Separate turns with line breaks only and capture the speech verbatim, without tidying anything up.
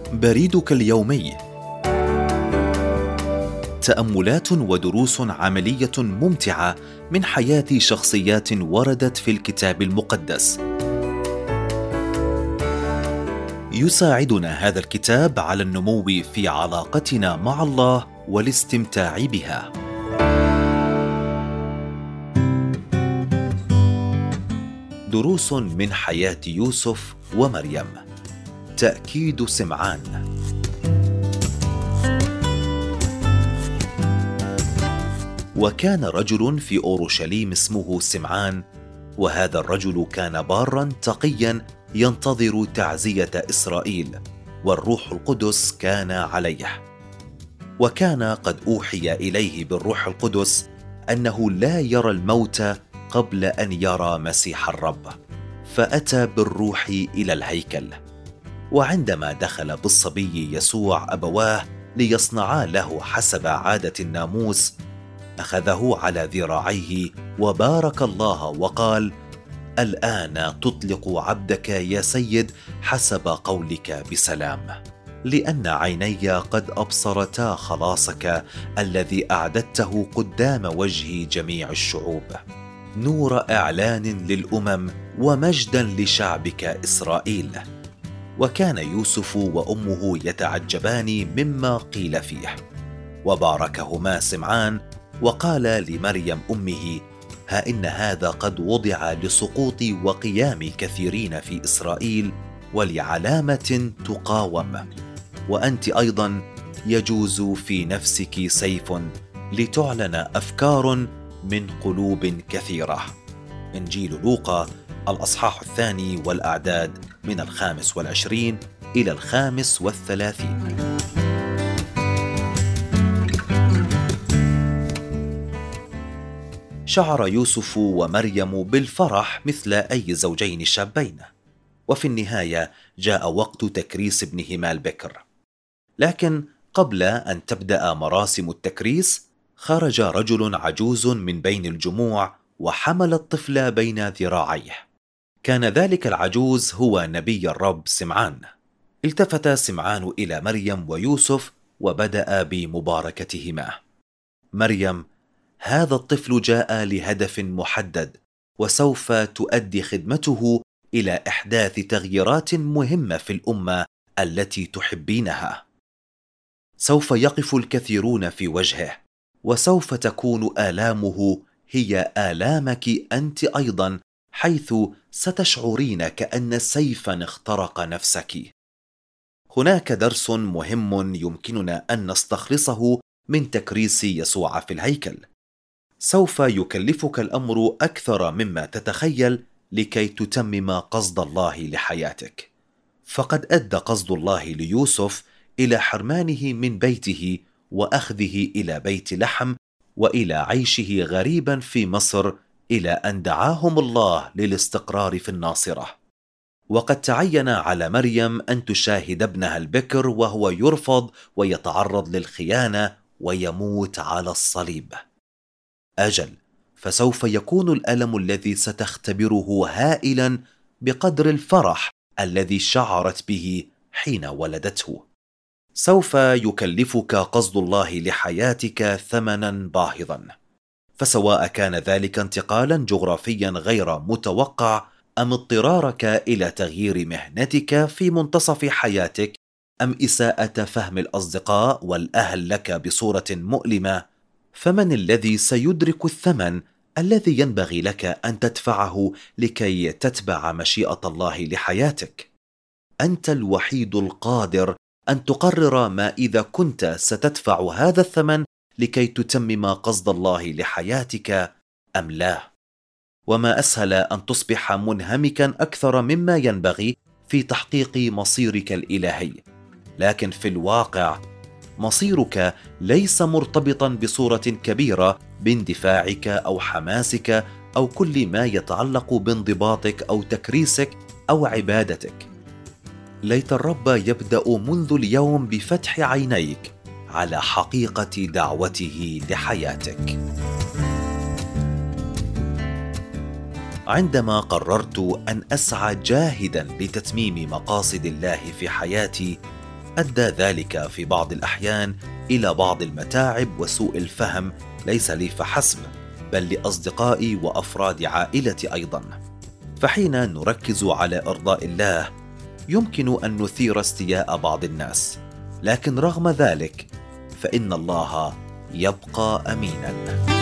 بريدك اليومي، تأملات ودروس عملية ممتعة من حياة شخصيات وردت في الكتاب المقدس. يساعدنا هذا الكتاب على النمو في علاقتنا مع الله والاستمتاع بها. دروس من حياة يوسف ومريم. تأكيد سمعان. وكان رجل في أورشليم اسمه سمعان، وهذا الرجل كان باراً تقياً ينتظر تعزية إسرائيل، والروح القدس كان عليه. وكان قد أوحي إليه بالروح القدس أنه لا يرى الموت قبل أن يرى مسيح الرب، فأتى بالروح إلى الهيكل. وعندما دخل بالصبي يسوع أبواه ليصنعا له حسب عادة الناموس، أخذه على ذراعيه وبارك الله وقال: الآن تطلق عبدك يا سيد حسب قولك بسلام، لأن عيني قد أبصرتا خلاصك الذي أعددته قدام وجه جميع الشعوب، نور إعلان للأمم ومجدا لشعبك إسرائيل. وكان يوسف وأمه يتعجبان مما قيل فيه. وباركهما سمعان وقال لمريم أمه: ها إن هذا قد وضع لسقوط وقيام كثيرين في إسرائيل ولعلامة تقاوم، وأنت أيضا يجوز في نفسك سيف لتعلن أفكار من قلوب كثيرة. إنجيل لوقا الأصحاح الثاني والأعداد من الخامس والعشرين إلى الخامس والثلاثين. شعر يوسف ومريم بالفرح مثل أي زوجين شابين، وفي النهاية جاء وقت تكريس ابنهما البكر. لكن قبل أن تبدأ مراسم التكريس، خرج رجل عجوز من بين الجموع وحمل الطفل بين ذراعيه. كان ذلك العجوز هو نبي الرب سمعان. التفت سمعان إلى مريم ويوسف وبدأ بمباركتهما. مريم: هذا الطفل جاء لهدف محدد، وسوف تؤدي خدمته إلى إحداث تغييرات مهمة في الأمة التي تحبينها. سوف يقف الكثيرون في وجهه، وسوف تكون آلامه هي آلامك أنت أيضا، حيث ستشعرين كأن سيفا اخترق نفسك. هناك درس مهم يمكننا أن نستخلصه من تكريس يسوع في الهيكل. سوف يكلفك الأمر أكثر مما تتخيل لكي تتمم قصد الله لحياتك. فقد أدى قصد الله ليوسف إلى حرمانه من بيته وأخذه إلى بيت لحم وإلى عيشه غريبا في مصر، إلى أن دعاهم الله للاستقرار في الناصرة. وقد تعين على مريم أن تشاهد ابنها البكر وهو يرفض ويتعرض للخيانة ويموت على الصليب. أجل، فسوف يكون الألم الذي ستختبره هائلا بقدر الفرح الذي شعرت به حين ولدته. سوف يكلفك قصد الله لحياتك ثمنا باهظا، فسواء كان ذلك انتقالا جغرافيا غير متوقع، أم اضطرارك إلى تغيير مهنتك في منتصف حياتك، أم إساءة فهم الأصدقاء والأهل لك بصورة مؤلمة، فمن الذي سيدرك الثمن الذي ينبغي لك أن تدفعه لكي تتبع مشيئة الله لحياتك؟ أنت الوحيد القادر أن تقرر ما إذا كنت ستدفع هذا الثمن لكي تتمم قصد الله لحياتك أم لا. وما أسهل أن تصبح منهمكا أكثر مما ينبغي في تحقيق مصيرك الإلهي، لكن في الواقع مصيرك ليس مرتبطا بصورة كبيرة باندفاعك أو حماسك أو كل ما يتعلق بانضباطك أو تكريسك أو عبادتك. ليت الرب يبدأ منذ اليوم بفتح عينيك على حقيقة دعوته لحياتك. عندما قررت أن أسعى جاهدا لتتميم مقاصد الله في حياتي، أدى ذلك في بعض الأحيان إلى بعض المتاعب وسوء الفهم، ليس لي فحسب بل لأصدقائي وأفراد عائلتي أيضا. فحين نركز على إرضاء الله يمكن أن نثير استياء بعض الناس، لكن رغم ذلك فإن الله يبقى أمينا.